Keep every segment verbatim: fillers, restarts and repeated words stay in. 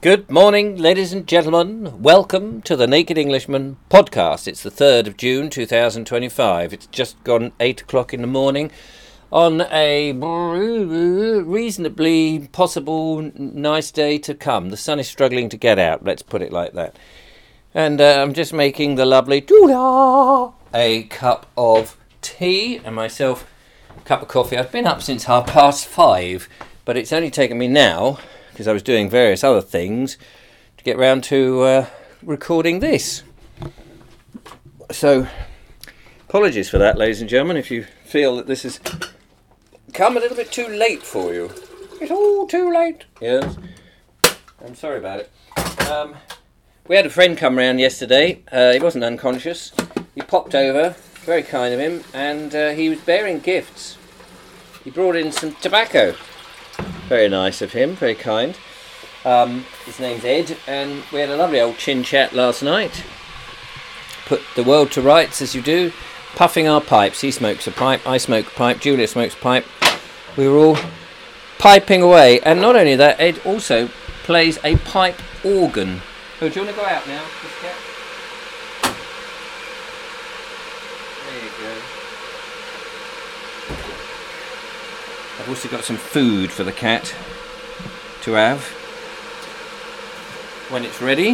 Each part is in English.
Good morning, ladies and gentlemen. Welcome to the Naked Englishman podcast. It's the third of June two thousand twenty-five. It's just gone eight o'clock in the morning on a reasonably possible nice day to come. The sun is struggling to get out, let's put it like that. And uh, I'm just making the lovely Julia a cup of tea and myself a cup of coffee. I've been up since half past five, but it's only taken me now, because I was doing various other things, to get round to uh, recording this. So, apologies for that, ladies and gentlemen, if you feel that this has come a little bit too late for you. It's all too late. Yes, I'm sorry about it. Um, we had a friend come round yesterday. Uh, he wasn't unconscious. He popped over, very kind of him, and uh, he was bearing gifts. He brought in some tobacco. Very nice of him, very kind. Um, his name's Ed, and we had a lovely old chin chat last night. Put the world to rights, as you do, puffing our pipes. He smokes a pipe, I smoke a pipe, Julia smokes a pipe. We were all piping away, and not only that, Ed also plays a pipe organ. Oh, do you want to go out now, this cat? There you go. I've also got some food for the cat to have when it's ready.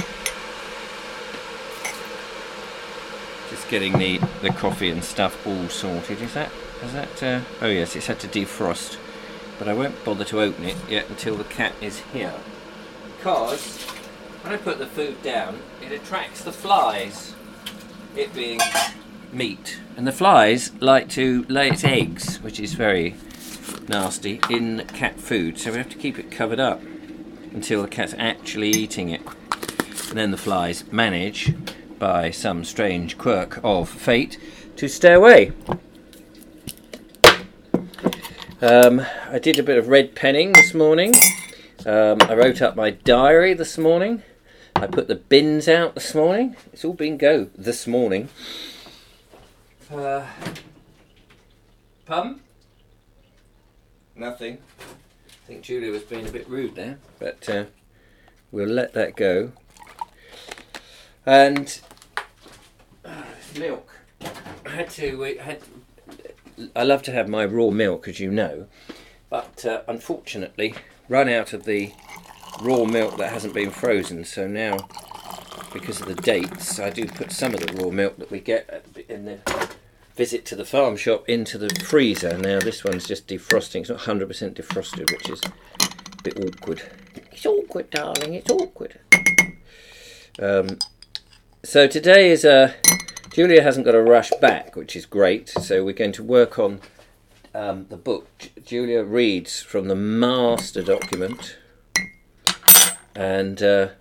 Just getting the, the coffee and stuff all sorted. Is that, is that, uh, oh yes, it's had to defrost. But I won't bother to open it yet until the cat is here. Because when I put the food down, it attracts the flies, it being meat. And the flies like to lay its eggs, which is very nasty, in cat food, so we have to keep it covered up until the cat's actually eating it. And then the flies manage, by some strange quirk of fate, to stay away. Um, I did a bit of red penning this morning. Um, I wrote up my diary this morning. I put the bins out this morning. It's all been go this morning. Uh, pardon? Nothing. I think Julia was being a bit rude there, but uh, we'll let that go. And uh, milk. I had to. I had. I love to have my raw milk, as you know, but uh, unfortunately, run out of the raw milk that hasn't been frozen. So now, because of the dates, I do put some of the raw milk that we get in the visit to the farm shop into the freezer. Now this one's just defrosting. It's not one hundred percent defrosted, which is a bit awkward. It's awkward, darling, it's awkward. Um, so today is a... Julia hasn't got to rush back, which is great. So we're going to work on um, the book. J- Julia reads from the master document. And uh,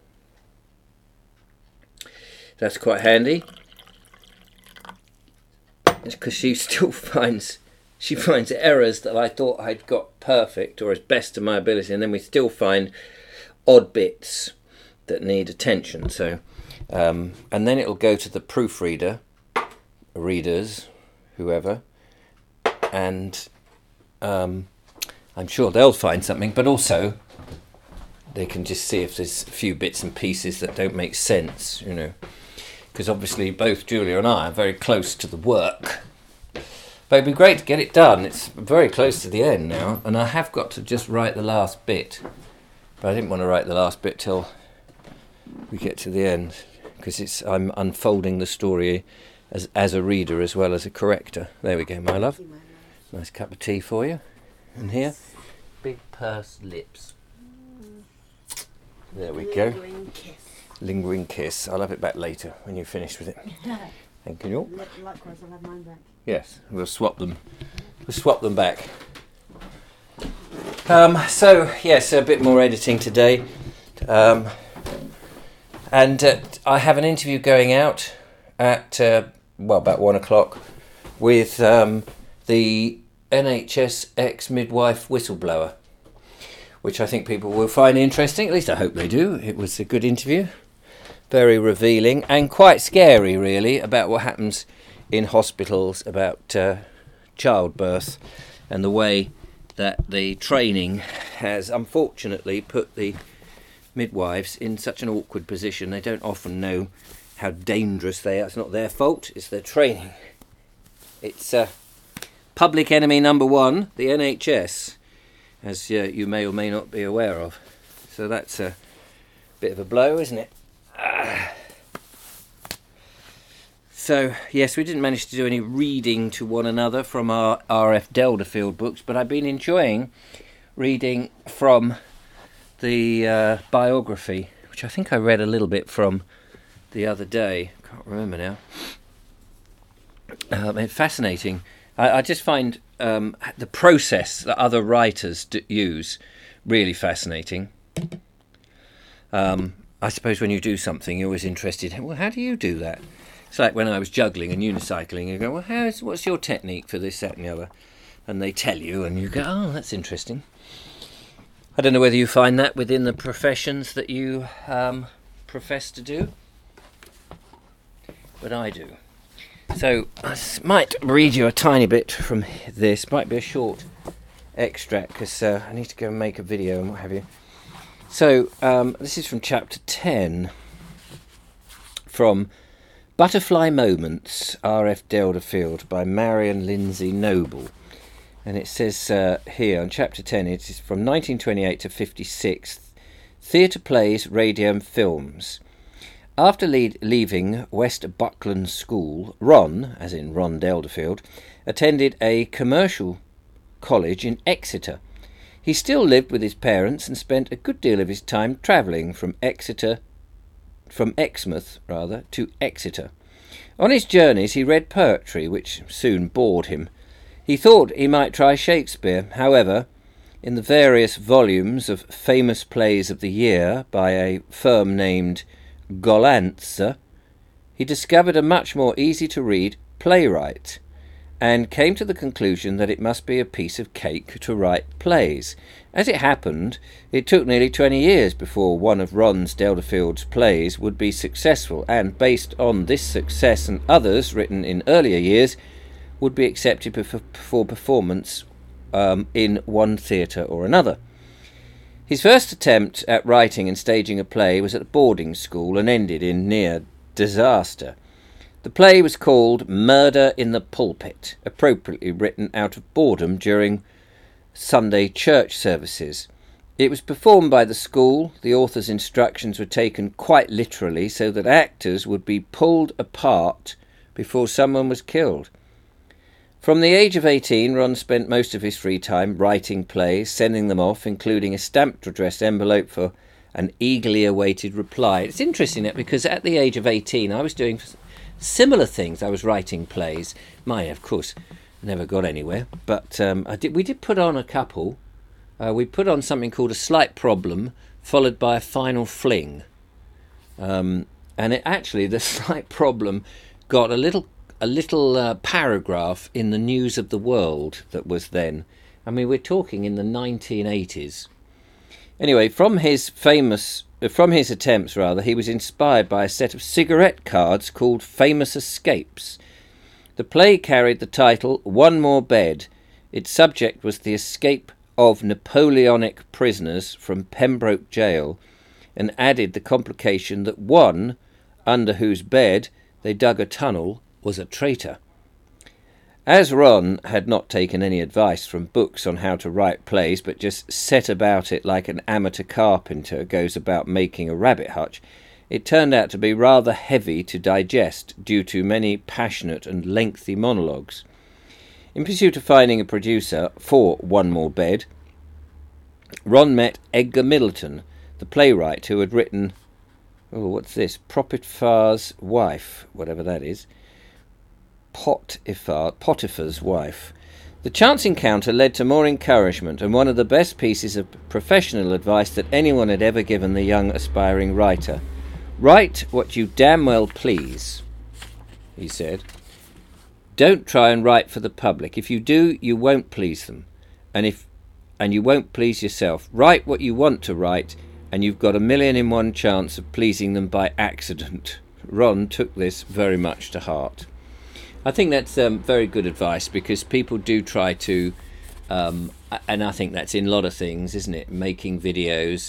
that's quite handy. Because she still finds she finds errors that I thought I'd got perfect or as best to my ability, and then we still find odd bits that need attention. So, um, and then it'll go to the proofreader, readers, whoever, and um, I'm sure they'll find something. But also, they can just see if there's a few bits and pieces that don't make sense, you know. Because obviously both Julia and I are very close to the work. But it'd be great to get it done. It's very close to the end now, and I have got to just write the last bit. But I didn't want to write the last bit till we get to the end, because it's I'm unfolding the story as as a reader as well as a corrector. There we go, my love. Nice cup of tea for you. And here, big pursed lips. There we go. Lingering kiss. I'll have it back later when you're finished with it. Thank you. Likewise, I'll have mine back. Yes, we'll swap them. We'll swap them back. Um, so yes, a bit more editing today, um, and uh, I have an interview going out at uh, well about one o'clock with um, the N H S ex-midwife whistleblower, which I think people will find interesting. At least I hope they do. It was a good interview. Very revealing and quite scary, really, about what happens in hospitals about uh, childbirth and the way that the training has unfortunately put the midwives in such an awkward position. They don't often know how dangerous they are. It's not their fault, it's their training. It's uh, public enemy number one, the N H S, as uh, you may or may not be aware of. So that's a bit of a blow, isn't it? Ah. So, yes, we didn't manage to do any reading to one another from our R F Delderfield books, but I've been enjoying reading from the uh, biography, which I think I read a little bit from the other day. Can't remember now. Um, it's fascinating. I, I just find um, the process that other writers d- use really fascinating. Um, I suppose when you do something, you're always interested. Well, how do you do that? It's like when I was juggling and unicycling. You go, well, how's what's your technique for this, that, and the other? And they tell you, and you go, oh, that's interesting. I don't know whether you find that within the professions that you um, profess to do, but I do. So I might read you a tiny bit from this. Might be a short extract because uh, I need to go and make a video and what have you. So um, this is from chapter ten, from Butterfly Moments, R F Delderfield, by Marion Lindsay Noble. And it says uh, here on chapter ten, it is from nineteen twenty-eight to fifty-six, Theatre Plays, Radio and Films. After lead, leaving West Buckland School, Ron, as in Ron Delderfield, attended a commercial college in Exeter. He still lived with his parents and spent a good deal of his time travelling from Exeter, from Exmouth rather, to Exeter. On his journeys he read poetry, which soon bored him. He thought he might try Shakespeare. However, in the various volumes of famous plays of the year by a firm named Gollancz, he discovered a much more easy-to-read playwright, and came to the conclusion that it must be a piece of cake to write plays. As it happened, it took nearly twenty years before one of Ron Delderfield's plays would be successful, and based on this success and others written in earlier years, would be accepted for performance um, in one theatre or another. His first attempt at writing and staging a play was at a boarding school and ended in near disaster. The play was called Murder in the Pulpit, appropriately written out of boredom during Sunday church services. It was performed by the school. The author's instructions were taken quite literally, so that actors would be pulled apart before someone was killed. From the age of eighteen, Ron spent most of his free time writing plays, sending them off, including a stamped addressed envelope for an eagerly awaited reply. It's interesting that because at the age of eighteen, I was doing similar things. I was writing plays. My, of course, never got anywhere, but um, I did. We did put on a couple. Uh, we put on something called A Slight Problem, followed by A Final Fling. Um, and it actually, The Slight Problem got a little a little uh, paragraph in the News of the World that was then. I mean, we're talking in the nineteen eighties. Anyway, from his famous, uh, from his attempts rather, he was inspired by a set of cigarette cards called Famous Escapes. The play carried the title One More Bed. Its subject was the escape of Napoleonic prisoners from Pembroke Jail, and added the complication that one, under whose bed they dug a tunnel, was a traitor. As Ron had not taken any advice from books on how to write plays, but just set about it like an amateur carpenter goes about making a rabbit hutch, it turned out to be rather heavy to digest due to many passionate and lengthy monologues. In pursuit of finding a producer for One More Bed, Ron met Edgar Middleton, the playwright who had written, oh, what's this? Potiphar's Wife, whatever that is. Potiphar, Potiphar's Wife. The chance encounter led to more encouragement and one of the best pieces of professional advice that anyone had ever given the young aspiring writer. Write what you damn well please, he said. Don't try and write for the public. If you do, you won't please them. And if and you won't please yourself. Write what you want to write, and you've got a million in one chance of pleasing them by accident. Ron took this very much to heart. I think that's um, very good advice, because people do try to, um, and I think that's in a lot of things, isn't it? Making videos,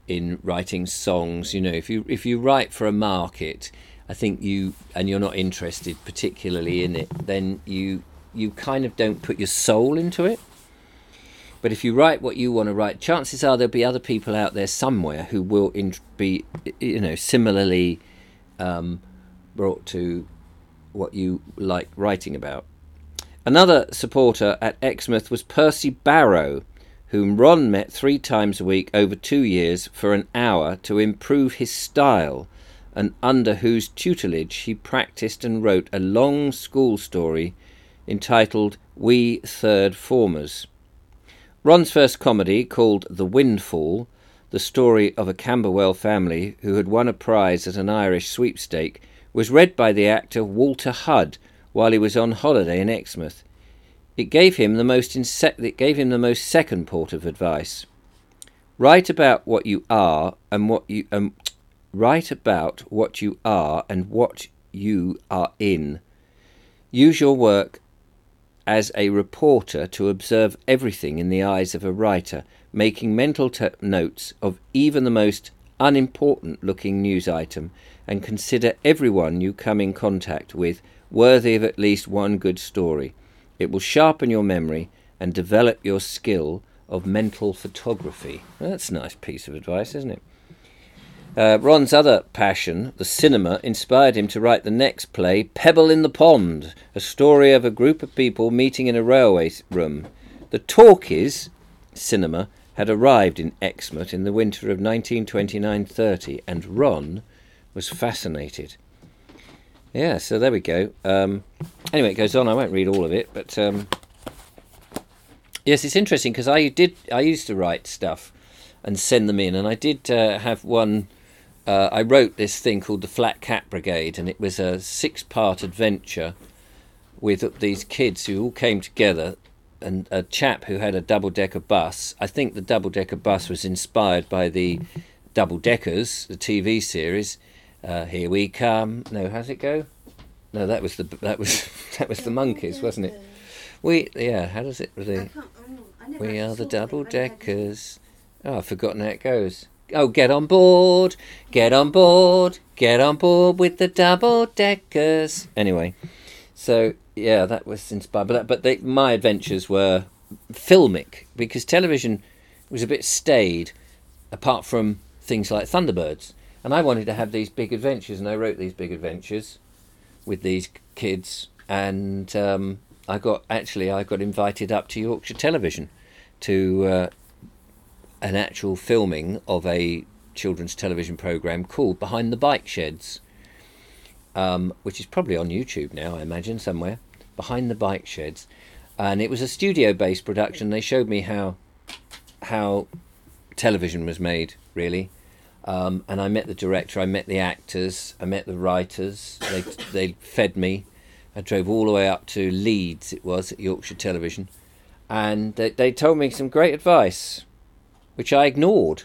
in writing songs. You know, if you if you write for a market, I think you and you're not interested particularly in it, then you you kind of don't put your soul into it. But if you write what you want to write, chances are there'll be other people out there somewhere who will in, be, you know, similarly um, brought to what you like writing about. Another supporter at Exmouth was Percy Barrow, whom Ron met three times a week over two years for an hour to improve his style, and under whose tutelage he practised and wrote a long school story entitled We Third Formers. Ron's first comedy, called The Windfall, the story of a Camberwell family who had won a prize at an Irish sweepstake, was read by the actor Walter Hudd while he was on holiday in Exmouth. It gave him the most inse- it gave him the most second port of advice. Write about what you are and what you um, write about what you are and what you are in. Use your work as a reporter to observe everything in the eyes of a writer, making mental t- notes of even the most unimportant-looking news item, and consider everyone you come in contact with worthy of at least one good story. It will sharpen your memory and develop your skill of mental photography. Well, that's a nice piece of advice, isn't it? Uh, Ron's other passion, the cinema, inspired him to write the next play, Pebble in the Pond, a story of a group of people meeting in a railway room. The Talkies cinema had arrived in Exmouth in the winter of nineteen twenty-nine thirty, and Ron was fascinated. Yeah, so there we go. Um, anyway, it goes on. I won't read all of it, but um, yes, it's interesting because I did. I used to write stuff and send them in, and I did uh, have one. Uh, I wrote this thing called the Flat Cat Brigade, and it was a six-part adventure with these kids who all came together, and a chap who had a double-decker bus. I think the double-decker bus was inspired by the Double Deckers, the T V series. Uh, here we come. No, how's it go? No, that was the that was that was the Monkeys, wasn't it? We yeah. How does it? The, we are the double deckers. Oh, I've forgotten how it goes. Oh, get on board, get on board, get on board with the double deckers. Anyway, so yeah, that was inspired. But but they, my adventures were filmic because television was a bit staid, apart from things like Thunderbirds. And I wanted to have these big adventures, and I wrote these big adventures with these kids. And um, I got actually I got invited up to Yorkshire Television to uh, an actual filming of a children's television programme called Behind the Bike Sheds, um, which is probably on YouTube now, I imagine, somewhere. Behind the Bike Sheds, and it was a studio-based production. They showed me how how television was made, really. Um, and I met the director, I met the actors, I met the writers. They they fed me. I drove all the way up to Leeds, it was, at Yorkshire Television. And they, they told me some great advice, which I ignored.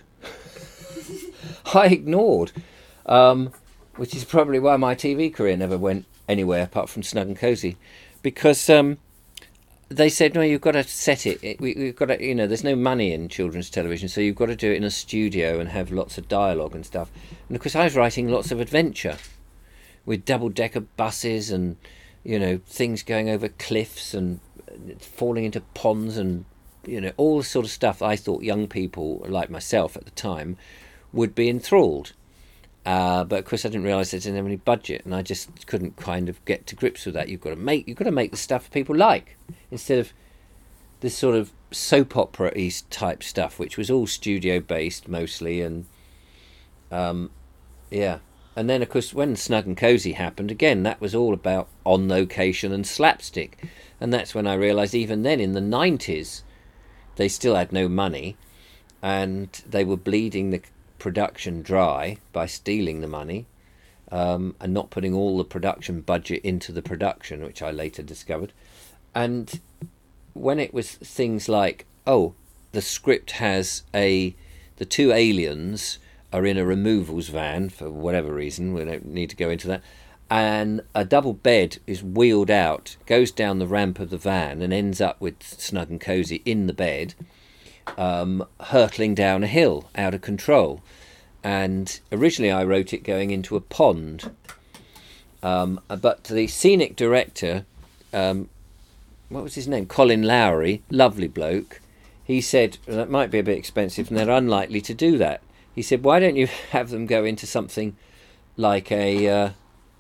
I ignored. Um, which is probably why my T V career never went anywhere apart from Snug and Cozy. Because um, they said, no, you've got to set it. it we, we've got to, you know, there's no money in children's television, so you've got to do it in a studio and have lots of dialogue and stuff. And of course, I was writing lots of adventure with double-decker buses and, you know, things going over cliffs and falling into ponds and, you know, all the sort of stuff I thought young people, like myself at the time, would be enthralled. Uh, but of course, I didn't realise they didn't have any budget, and I just couldn't kind of get to grips with that. You've got to make, you've got to make the stuff people like, instead of this sort of soap opera-y type stuff, which was all studio-based mostly, and um, yeah. And then, of course, when Snug and Cozy happened, again, that was all about on location and slapstick, and that's when I realised, even then in the nineties, they still had no money, and they were bleeding the production dry by stealing the money um, and not putting all the production budget into the production, which I later discovered. And when it was things like, oh, the script has a the two aliens are in a removals van for whatever reason, we don't need to go into that, and a double bed is wheeled out, goes down the ramp of the van and ends up with Snug and Cozy in the bed. um, hurtling down a hill out of control. And originally I wrote it going into a pond. Um, but the scenic director, um, what was his name? Colin Lowry, lovely bloke. He said, well, that might be a bit expensive and they're unlikely to do that. He said, why don't you have them go into something like a, uh,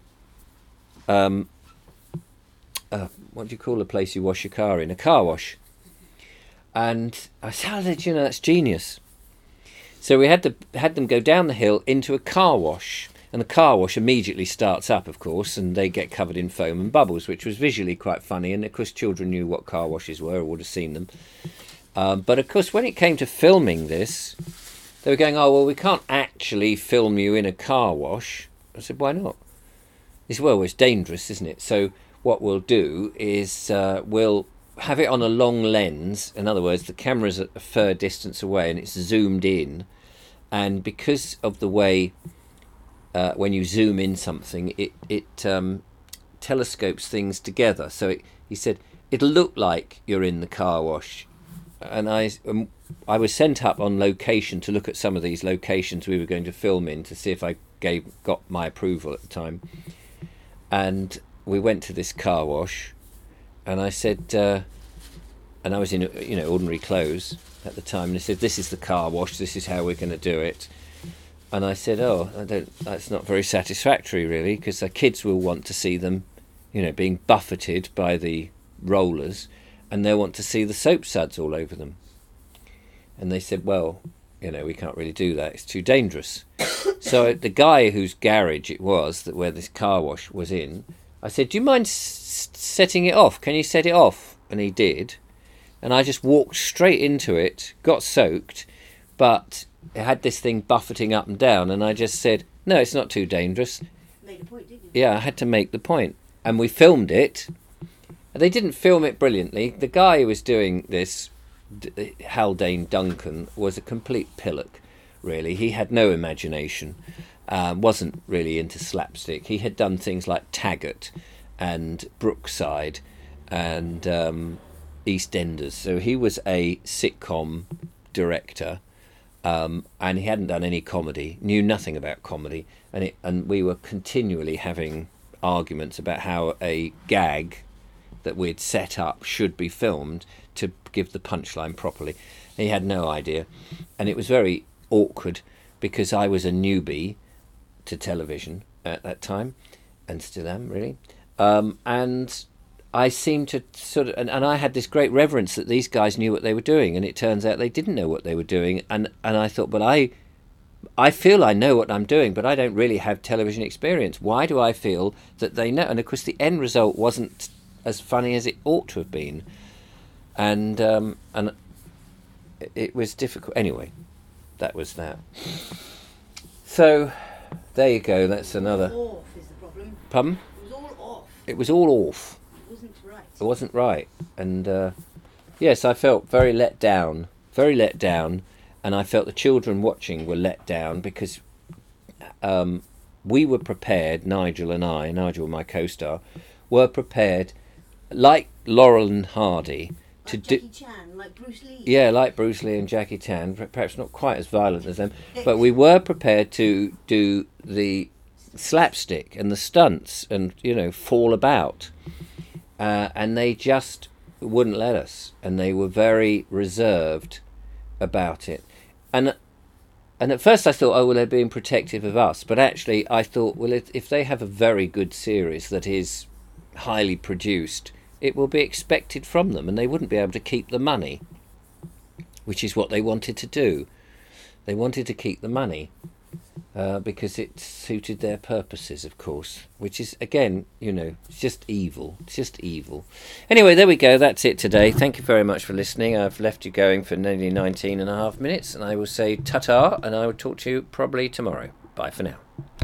um, uh, what do you call a place you wash your car in? A car wash. And I said, how did you know? That's genius. So we had to had them go down the hill into a car wash. And the car wash immediately starts up, of course, and they get covered in foam and bubbles, which was visually quite funny. And, of course, children knew what car washes were or would have seen them. Um, but, of course, when it came to filming this, they were going, oh, well, we can't actually film you in a car wash. I said, why not? He said, well, it's dangerous, isn't it? So what we'll do is uh, we'll have it on a long lens. In other words, the camera's at a fair distance away and it's zoomed in. And because of the way... Uh, when you zoom in something, it it um, telescopes things together. So it, he said it'll look like you're in the car wash. And I um, I was sent up on location to look at some of these locations we were going to film in to see if I gave got my approval at the time. And we went to this car wash, and I said, uh, and I was in you know ordinary clothes at the time, and they said, this is the car wash. This is how we're going to do it. And I said, oh, I don't, that's not very satisfactory, really, because the kids will want to see them, you know, being buffeted by the rollers, and they'll want to see the soap suds all over them. And they said, well, you know, we can't really do that. It's too dangerous. So the guy whose garage it was, that where this car wash was in, I said, do you mind s- setting it off? Can you set it off? And he did. And I just walked straight into it, got soaked, but... it had this thing buffeting up and down, and I just said, no, it's not too dangerous. Made a point, didn't you? Yeah, I had to make the point. And we filmed it. They didn't film it brilliantly. The guy who was doing this, D- Haldane Duncan, was a complete pillock, really. He had no imagination, um, wasn't really into slapstick. He had done things like Taggart and Brookside and um, EastEnders. So he was a sitcom director. Um, and he hadn't done any comedy, knew nothing about comedy, and it, and we were continually having arguments about how a gag that we'd set up should be filmed to give the punchline properly. And he had no idea, and it was very awkward because I was a newbie to television at that time, and still am really, um, and I seemed to sort of, and, and I had this great reverence that these guys knew what they were doing, and it turns out they didn't know what they were doing. And, and I thought, but I, I feel I know what I'm doing, but I don't really have television experience. Why do I feel that they know? And of course, the end result wasn't as funny as it ought to have been, and um, and it was difficult. Anyway, that was that. So there you go. That's another. Off is the problem. Pardon? It was all off. It was all off. It wasn't right. It wasn't right, and uh, yes, I felt very let down, very let down, and I felt the children watching were let down because um, we were prepared, Nigel and I, Nigel, my co-star, were prepared, like Laurel and Hardy, Like to Jackie do. Chan, like Bruce Lee. Yeah, like Bruce Lee and Jackie Chan, perhaps not quite as violent as them, but we were prepared to do the slapstick and the stunts and, you know, fall about. Uh, and they just wouldn't let us, and they were very reserved about it. And and at first I thought, oh, well, they're being protective of us. But actually I thought, well, if, if they have a very good series that is highly produced, it will be expected from them, and they wouldn't be able to keep the money, which is what they wanted to do. They wanted to keep the money. Uh, because it suited their purposes, of course, which is, again, you know, it's just evil. It's just evil. Anyway, there we go. That's it today. Thank you very much for listening. I've left you going for nearly nineteen and a half minutes, and I will say ta-ta, and I will talk to you probably tomorrow. Bye for now.